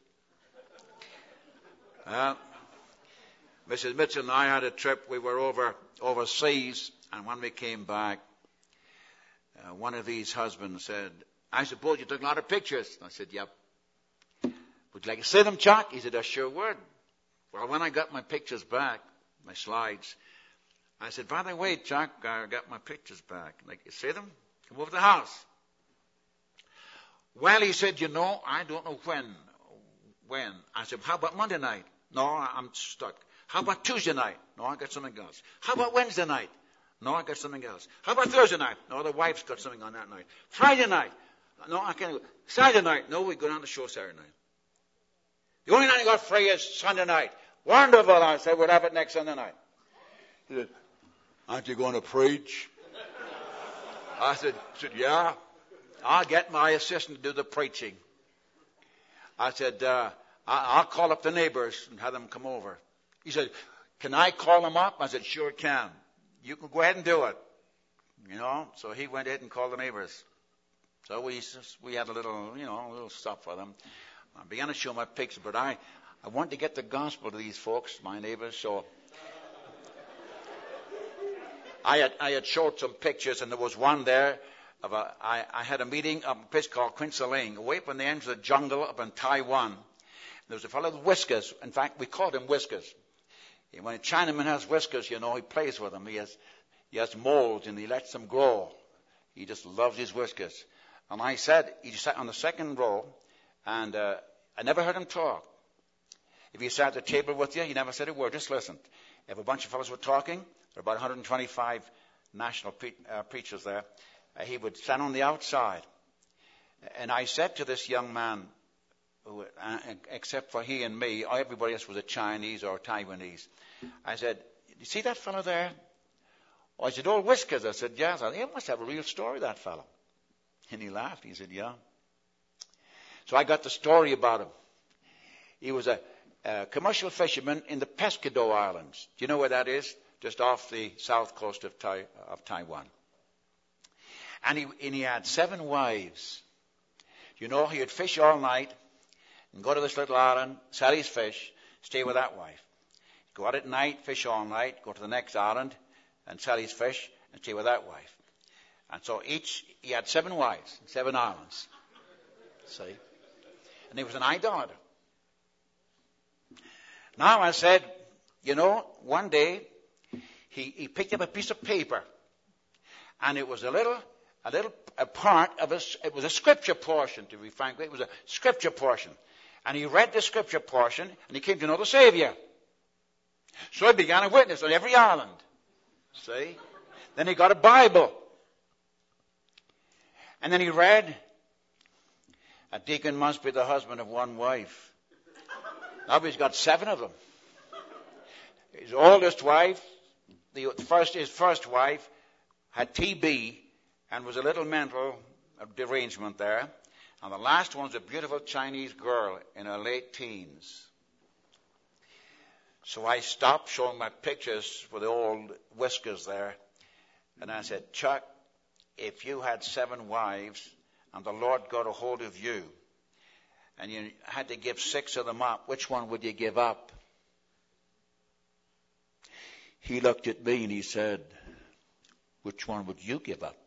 Mrs. Mitchell and I had a trip. We were overseas, and when we came back, one of these husbands said, I suppose you took a lot of pictures. I said, yep. Would you like to see them, Chuck? He said, I sure would. Well, when I got my pictures back, my slides, I said, by the way, Chuck, I got my pictures back. Like, you see them? Come over to the house. Well, he said, I don't know when. I said, how about Monday night? No, I'm stuck. How about Tuesday night? No, I got something else. How about Wednesday night? No, I got something else. How about Thursday night? No, the wife's got something on that night. Friday night? No, I can't. Saturday night? No, we go down to the show Saturday night. The only night I got free is Sunday night. Wonderful, I said, we'll have it next Sunday night. He said, aren't you going to preach? I said, yeah. I'll get my assistant to do the preaching. I said, I'll call up the neighbors and have them come over. He said, can I call them up? I said, sure can. You can go ahead and do it. So he went ahead and called the neighbors. So we had a little stuff for them. I began to show my pictures, but I wanted to get the gospel to these folks, my neighbors, so I had showed some pictures, and there was one there of I had a meeting up in a place called Quinsaling, away up on the end of the jungle up in Taiwan. There was a fellow with whiskers. In fact, we called him Whiskers. When a Chinaman has whiskers, he plays with them. He has molds, and he lets them grow. He just loves his whiskers. And I said, he sat on the second row, and I never heard him talk. If he sat at the table with you, he never said a word, just listened. If a bunch of fellows were talking, there were about 125 national preachers there, he would stand on the outside. And I said to this young man, except for he and me, everybody else was a Chinese or Taiwanese. I said, you see that fellow there? Oh, I said, old Whiskers. I said, yes. I said, he must have a real story, that fellow. And he laughed. He said, yeah. So I got the story about him. He was a commercial fisherman in the Pescador Islands. Do you know where that is? Just off the south coast of Taiwan. And he had 7 wives. He'd fish all night, and go to this little island, sell his fish, stay with that wife. Go out at night, fish all night, go to the next island and sell his fish and stay with that wife. And so he had 7 wives, 7 islands. See? And he was an idolater. Now I said, one day he picked up a piece of paper, and it was a part of it was a scripture portion, to be frank. It was a scripture portion. And he read the scripture portion, and he came to know the Savior. So he began a witness on every island. See? Then he got a Bible. And then he read, a deacon must be the husband of one wife. Now he's got 7 of them. His oldest wife, his first wife, had TB and was a little mental derangement there. And the last one's a beautiful Chinese girl in her late teens. So I stopped showing my pictures for the old whiskers there. And I said, Chuck, if you had 7 wives and the Lord got a hold of you and you had to give 6 of them up, which one would you give up? He looked at me and he said, which one would you give up?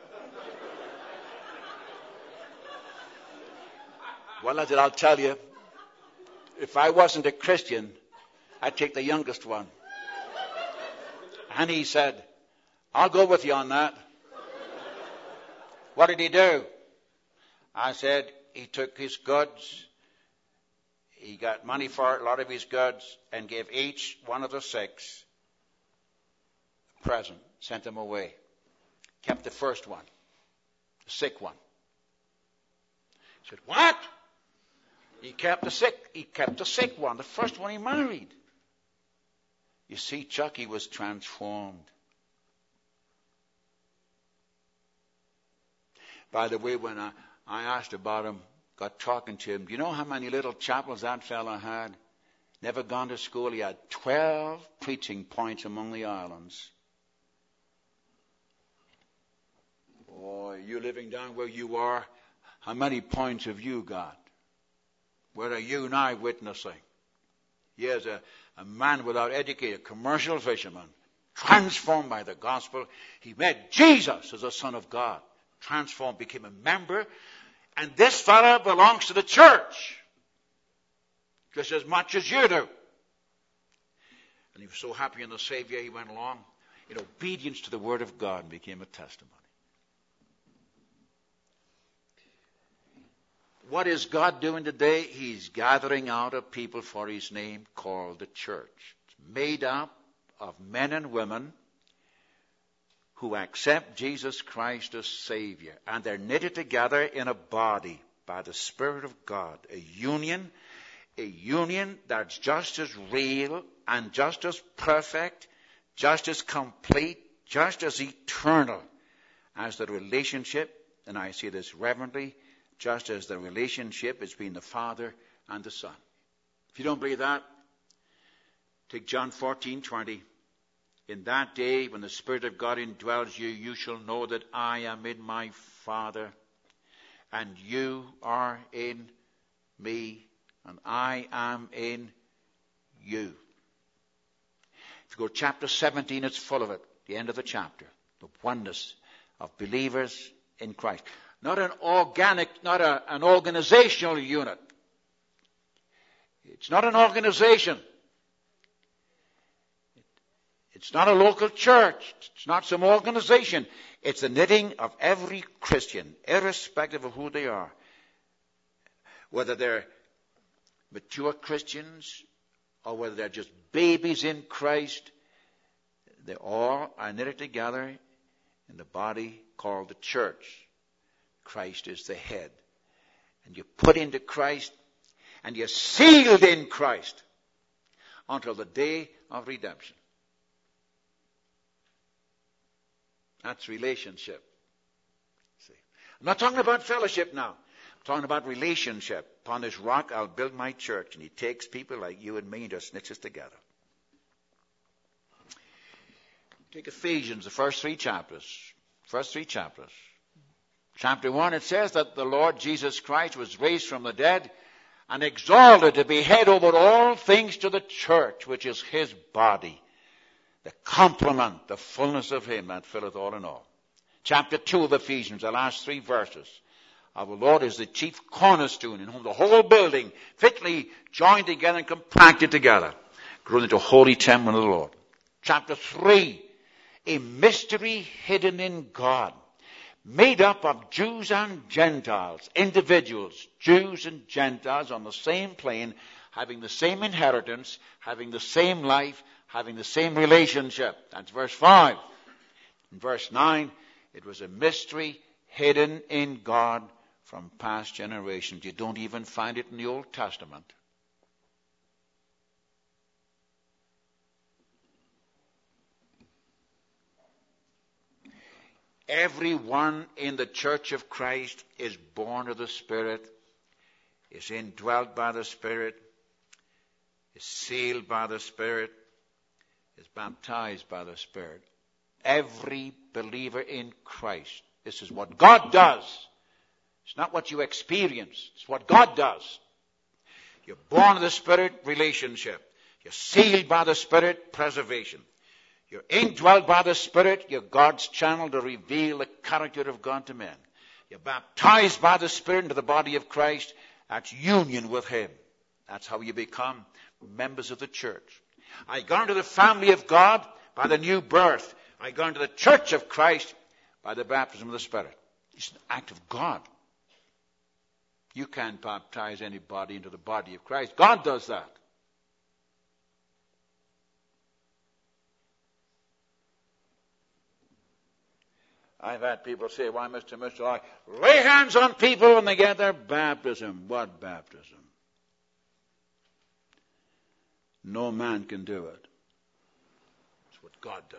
Well, I said, I'll tell you, if I wasn't a Christian, I'd take the youngest one. And he said, I'll go with you on that. What did he do? I said, he took his goods, he got money for a lot of his goods, and gave each one of the 6 a present, sent them away. Kept the first one, the sick one. He said, what? He kept the sick one, the first one he married. You see, Chuck, he was transformed. By the way, when I asked about him, got talking to him, do you know how many little chapels that fellow had? Never gone to school. He had 12 preaching points among the islands. Boy, you living down where you are, how many points have you got? Where are you now witnessing? Here's a man without education, a commercial fisherman, transformed by the gospel. He met Jesus as the Son of God. Transformed, became a member. And this fellow belongs to the church. Just as much as you do. And he was so happy in the Savior, he went along in obedience to the Word of God and became a testimony. What is God doing today? He's gathering out a people for His name called the church. It's made up of men and women who accept Jesus Christ as Savior. And they're knitted together in a body by the Spirit of God. A union that's just as real and just as perfect, just as complete, just as eternal as the relationship, and I say this reverently, just as the relationship between the Father and the Son. If you don't believe that, take John 14:20. In that day, when the Spirit of God indwells you, you shall know that I am in my Father, and you are in me, and I am in you. If you go to chapter 17, it's full of it. The end of the chapter. The oneness of believers in Christ. Not an organizational unit. It's not an organization. It's not a local church. It's not some organization. It's the knitting of every Christian, irrespective of who they are. Whether they're mature Christians or whether they're just babies in Christ, they all are knitted together in the body called the church. Christ is the head. And you're put into Christ and you're sealed in Christ until the day of redemption. That's relationship. See? I'm not talking about fellowship now. I'm talking about relationship. Upon this rock I'll build my church. And He takes people like you and me and just knits us together. Take Ephesians, the first 3 chapters. Chapter 1, it says that the Lord Jesus Christ was raised from the dead and exalted to be head over all things to the church, which is his body, the complement, the fullness of him that filleth all in all. Chapter 2 of Ephesians, the last 3 verses. Our Lord is the chief cornerstone, in whom the whole building, fitly joined together and compacted together, grew into a holy temple of the Lord. Chapter 3, a mystery hidden in God, made up of Jews and Gentiles, individuals, Jews and Gentiles on the same plane, having the same inheritance, having the same life, having the same relationship. That's verse 5. In verse 9, it was a mystery hidden in God from past generations. You don't even find it in the Old Testament. Everyone in the church of Christ is born of the Spirit, is indwelt by the Spirit, is sealed by the Spirit, is baptized by the Spirit. Every believer in Christ. This is what God does. It's not what you experience. It's what God does. You're born of the Spirit, relationship. You're sealed by the Spirit, preservation. You're indwelt by the Spirit. You're God's channel to reveal the character of God to men. You're baptized by the Spirit into the body of Christ. That's union with him. That's how you become members of the church. I got into the family of God by the new birth. I got into the church of Christ by the baptism of the Spirit. It's an act of God. You can't baptize anybody into the body of Christ. God does that. I've had people say, why, Mr. I lay hands on people when they get their baptism. What baptism? No man can do it. It's what God does.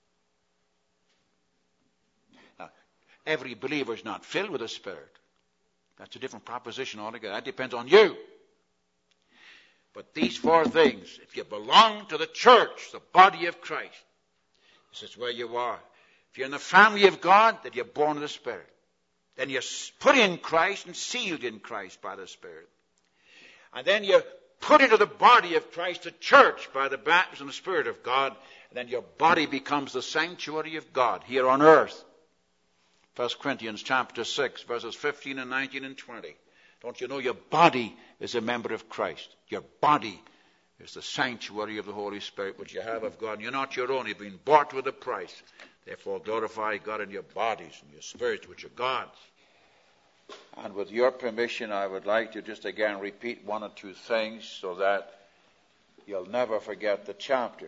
Now, every believer is not filled with the Spirit. That's a different proposition altogether. That depends on you. But these 4 things, if you belong to the church, the body of Christ, this is where you are. If you're in the family of God, then you're born of the Spirit. Then you're put in Christ and sealed in Christ by the Spirit. And then you're put into the body of Christ, the church, by the baptism of the Spirit of God. And then your body becomes the sanctuary of God here on earth. 1 Corinthians chapter 6, verses 15 and 19 and 20. Don't you know your body is a member of Christ? Your body is the sanctuary of the Holy Spirit, which you have of God. And you're not your own. You've been bought with a price. Therefore, glorify God in your bodies and your spirits, which are God's. And with your permission, I would like to just again repeat 1 or 2 things so that you'll never forget the chapter.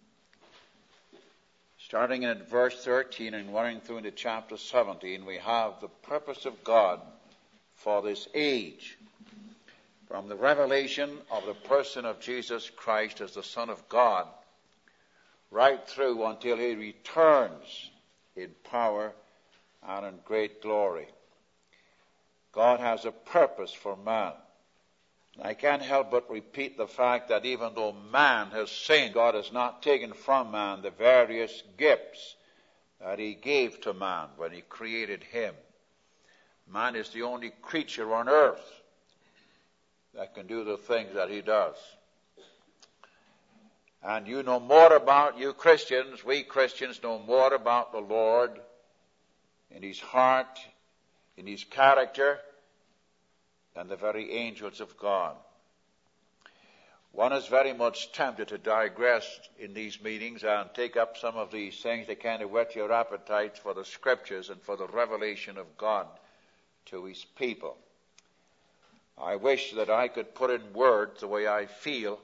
Starting in verse 13 and running through into chapter 17, we have the purpose of God for this age. From the revelation of the person of Jesus Christ as the Son of God, right through until he returns in power and in great glory. God has a purpose for man. I can't help but repeat the fact that even though man has sinned, God has not taken from man the various gifts that he gave to man when he created him. Man is the only creature on earth that can do the things that he does. And you Christians, we Christians know more about the Lord in his heart, in his character, than the very angels of God. One is very much tempted to digress in these meetings and take up some of these things that kind of whet your appetites for the Scriptures and for the revelation of God to his people. I wish that I could put in words the way I feel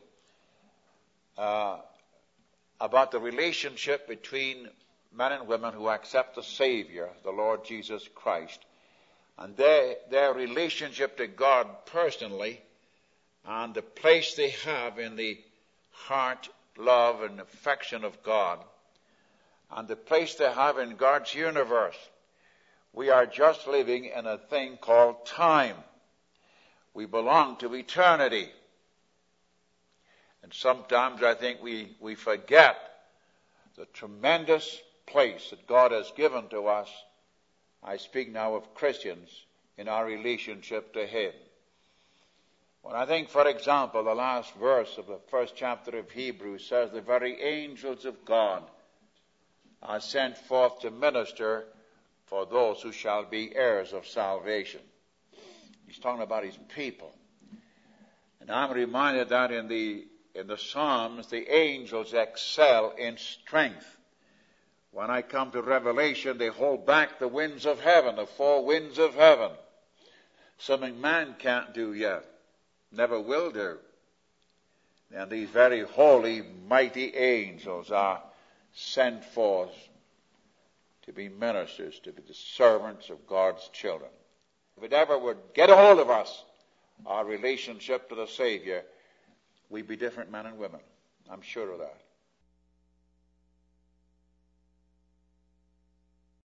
about the relationship between men and women who accept the Savior, the Lord Jesus Christ, and their relationship to God personally, and the place they have in the heart, love, and affection of God, and the place they have in God's universe. We are just living in a thing called time. We belong to eternity. And sometimes I think we forget the tremendous place that God has given to us. I speak now of Christians in our relationship to him. When I think, for example, the last verse of the first chapter of Hebrews says the very angels of God are sent forth to minister for those who shall be heirs of salvation. He's talking about his people. And I'm reminded that in the Psalms, the angels excel in strength. When I come to Revelation, they hold back the winds of heaven, the four winds of heaven. Something man can't do yet, never will do. And these very holy, mighty angels are sent forth to be ministers, to be the servants of God's children. If it ever would get a hold of us, our relationship to the Savior, we'd be different men and women. I'm sure of that.